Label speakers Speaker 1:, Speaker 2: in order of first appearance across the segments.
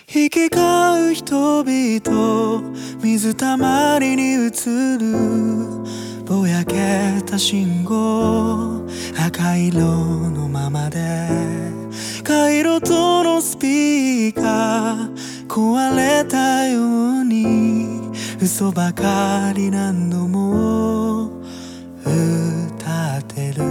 Speaker 1: 行き交う人々、水たまりに映るぼやけた信号、赤色のままで回路灯のスピーカー壊れたように嘘ばかり何度も歌ってる。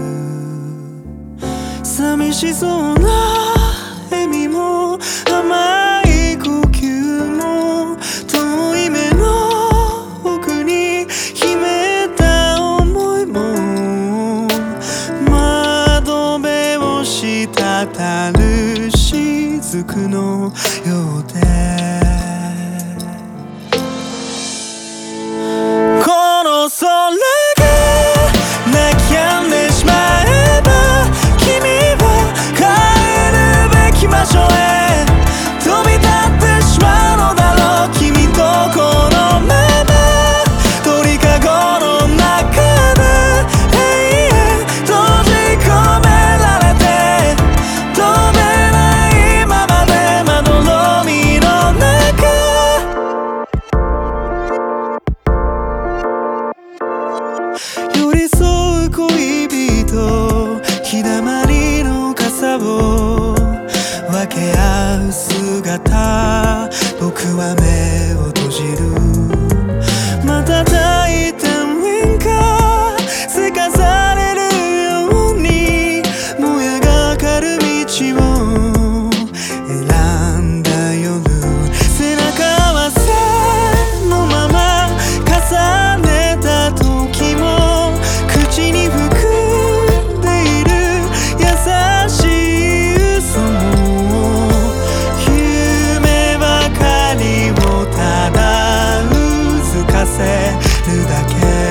Speaker 1: 寂しそうな笑みも甘い呼吸も遠い目の奥に秘めた思いも窓辺を滴る雫のようでこの空が泣き止んでしまえば君は帰るべき場所へ飛び立ってしまうのだろう。君とこのまま鳥かごの中で永遠閉じ込められて飛べないままでまどろみの中寄り添う恋人、日だまりの傘を分け合う姿、僕は目を閉じる。瞬いた面がせかされるように燃えがかる道を選んだ夜、背中合わせのまま重ねた時も口に含んでいる優しい嘘も夢ばかりをただうずかせるだけ。